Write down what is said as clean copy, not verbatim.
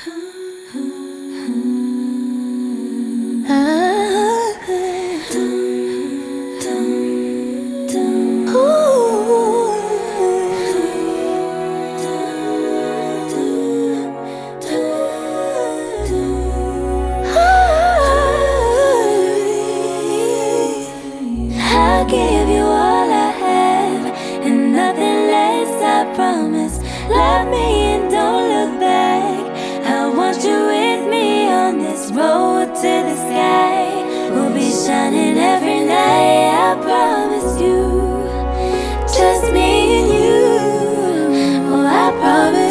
I'll give you all I have and nothing less, I promise. Love me and don't look back. I want you with me on this road to the sky. We'll be shining every night, I promise you. Just me and you. Oh, I promise.